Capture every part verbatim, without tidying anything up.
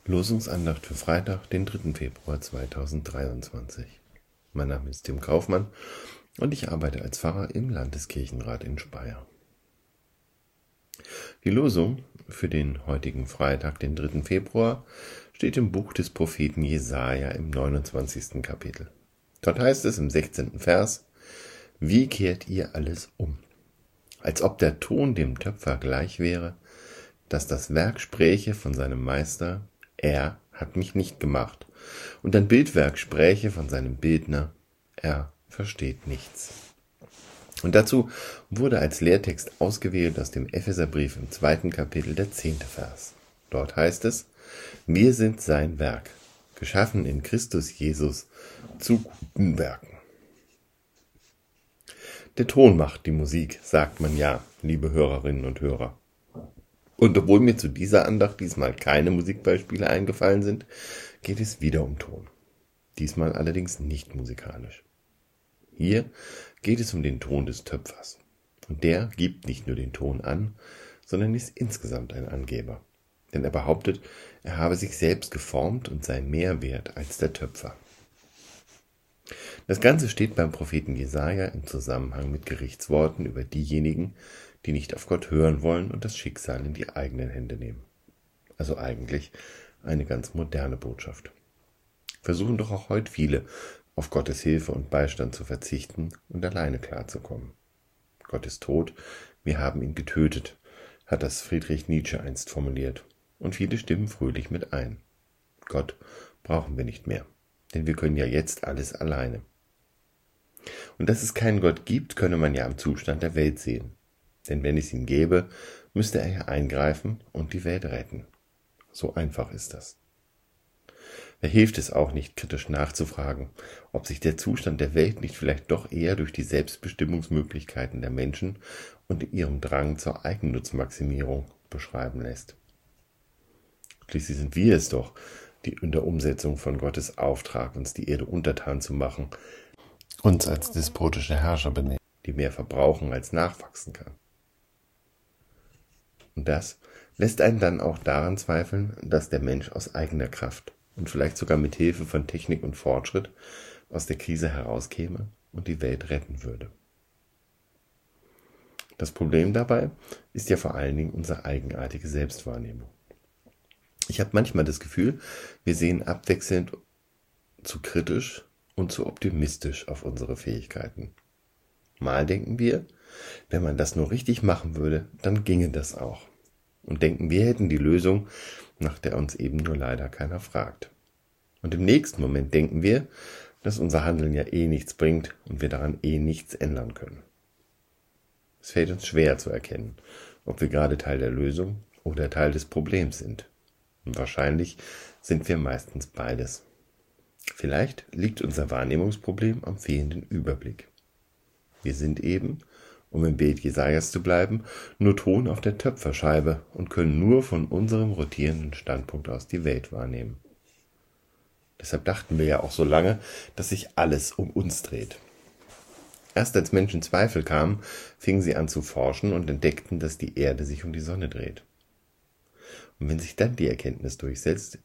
Losungsandacht für Freitag, den dritten Februar zweitausenddreiundzwanzig. Mein Name ist Tim Kaufmann und ich arbeite als Pfarrer im Landeskirchenrat in Speyer. Die Losung für den heutigen Freitag, den dritten Februar, steht im Buch des Propheten Jesaja im neunundzwanzigsten Kapitel. Dort heißt es im sechzehnten Vers: Wie kehrt ihr alles um? Als ob der Ton dem Töpfer gleich wäre, dass das Werk spräche von seinem Meister: Er hat mich nicht gemacht, und ein Bildwerk spräche von seinem Bildner: Er versteht nichts. Und dazu wurde als Lehrtext ausgewählt aus dem Epheserbrief im zweiten Kapitel der zehnte Vers. Dort heißt es: Wir sind sein Werk, geschaffen in Christus Jesus zu guten Werken. Der Ton macht die Musik, sagt man ja, liebe Hörerinnen und Hörer. Und obwohl mir zu dieser Andacht diesmal keine Musikbeispiele eingefallen sind, geht es wieder um Ton. Diesmal allerdings nicht musikalisch. Hier geht es um den Ton des Töpfers. Und der gibt nicht nur den Ton an, sondern ist insgesamt ein Angeber. Denn er behauptet, er habe sich selbst geformt und sei mehr wert als der Töpfer. Das Ganze steht beim Propheten Jesaja im Zusammenhang mit Gerichtsworten über diejenigen, die nicht auf Gott hören wollen und das Schicksal in die eigenen Hände nehmen. Also eigentlich eine ganz moderne Botschaft. Versuchen doch auch heute viele, auf Gottes Hilfe und Beistand zu verzichten und alleine klarzukommen. Gott ist tot, wir haben ihn getötet, hat das Friedrich Nietzsche einst formuliert. Und viele stimmen fröhlich mit ein. Gott brauchen wir nicht mehr, denn wir können ja jetzt alles alleine. Und dass es keinen Gott gibt, könne man ja am Zustand der Welt sehen. Denn wenn es ihn gäbe, müsste er ja eingreifen und die Welt retten. So einfach ist das. Da hilft es auch nicht, kritisch nachzufragen, ob sich der Zustand der Welt nicht vielleicht doch eher durch die Selbstbestimmungsmöglichkeiten der Menschen und ihrem Drang zur Eigennutzmaximierung beschreiben lässt. Schließlich sind wir es doch, die in der Umsetzung von Gottes Auftrag, uns die Erde untertan zu machen, uns als despotische Herrscher benehmen, die mehr verbrauchen als nachwachsen kann. Und das lässt einen dann auch daran zweifeln, dass der Mensch aus eigener Kraft und vielleicht sogar mit Hilfe von Technik und Fortschritt aus der Krise herauskäme und die Welt retten würde. Das Problem dabei ist ja vor allen Dingen unsere eigenartige Selbstwahrnehmung. Ich habe manchmal das Gefühl, wir sehen abwechselnd zu kritisch und zu optimistisch auf unsere Fähigkeiten. Mal denken wir, wenn man das nur richtig machen würde, dann ginge das auch. Und denken, wir hätten die Lösung, nach der uns eben nur leider keiner fragt. Und im nächsten Moment denken wir, dass unser Handeln ja eh nichts bringt und wir daran eh nichts ändern können. Es fällt uns schwer zu erkennen, ob wir gerade Teil der Lösung oder Teil des Problems sind. Und wahrscheinlich sind wir meistens beides. Vielleicht liegt unser Wahrnehmungsproblem am fehlenden Überblick. Wir sind eben, um im Bild Jesajas zu bleiben, nur Ton auf der Töpferscheibe und können nur von unserem rotierenden Standpunkt aus die Welt wahrnehmen. Deshalb dachten wir ja auch so lange, dass sich alles um uns dreht. Erst als Menschen Zweifel kamen, fingen sie an zu forschen und entdeckten, dass die Erde sich um die Sonne dreht. Und wenn sich dann die Erkenntnis durchsetzt,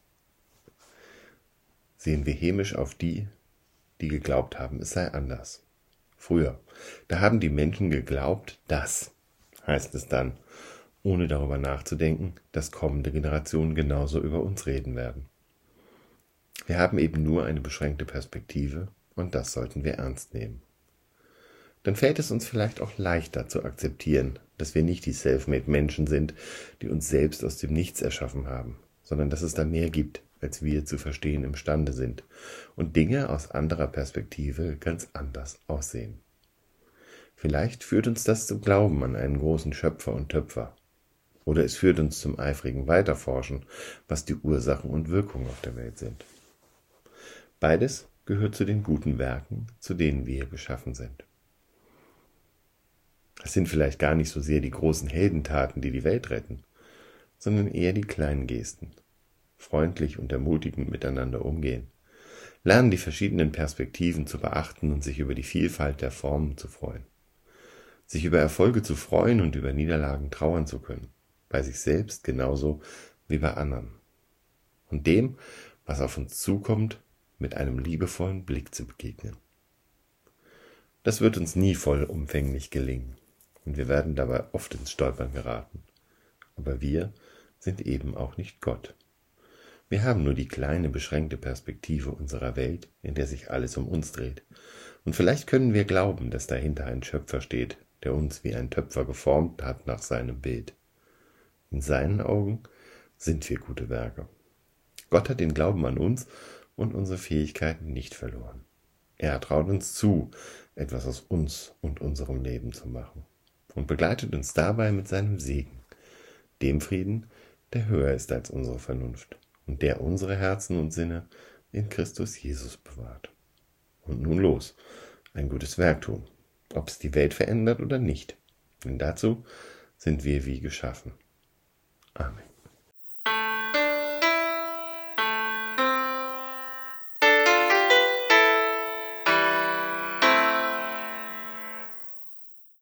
sehen wir hämisch auf die, die geglaubt haben, es sei anders. Früher, da haben die Menschen geglaubt, dass, heißt es dann, ohne darüber nachzudenken, dass kommende Generationen genauso über uns reden werden. Wir haben eben nur eine beschränkte Perspektive und das sollten wir ernst nehmen. Dann fällt es uns vielleicht auch leichter zu akzeptieren, dass wir nicht die Selfmade-Menschen sind, die uns selbst aus dem Nichts erschaffen haben, sondern dass es da mehr gibt, als wir zu verstehen imstande sind und Dinge aus anderer Perspektive ganz anders aussehen. Vielleicht führt uns das zum Glauben an einen großen Schöpfer und Töpfer. Oder es führt uns zum eifrigen Weiterforschen, was die Ursachen und Wirkungen auf der Welt sind. Beides gehört zu den guten Werken, zu denen wir geschaffen sind. Es sind vielleicht gar nicht so sehr die großen Heldentaten, die die Welt retten, sondern eher die kleinen Gesten. Freundlich und ermutigend miteinander umgehen. Lernen, die verschiedenen Perspektiven zu beachten und sich über die Vielfalt der Formen zu freuen. Sich über Erfolge zu freuen und über Niederlagen trauern zu können. Bei sich selbst genauso wie bei anderen. und dem, was auf uns zukommt, mit einem liebevollen Blick zu begegnen. Das wird uns nie vollumfänglich gelingen und wir werden dabei oft ins Stolpern geraten. Aber wir sind eben auch nicht Gott. Wir haben nur die kleine, beschränkte Perspektive unserer Welt, in der sich alles um uns dreht. Und vielleicht können wir glauben, dass dahinter ein Schöpfer steht, der uns wie ein Töpfer geformt hat nach seinem Bild. In seinen Augen sind wir gute Werke. Gott hat den Glauben an uns und unsere Fähigkeiten nicht verloren. Er traut uns zu, etwas aus uns und unserem Leben zu machen und begleitet uns dabei mit seinem Segen, dem Frieden, der höher ist als unsere Vernunft und der unsere Herzen und Sinne in Christus Jesus bewahrt. Und nun los, ein gutes Werk tun, ob es die Welt verändert oder nicht, denn dazu sind wir wie geschaffen. Amen.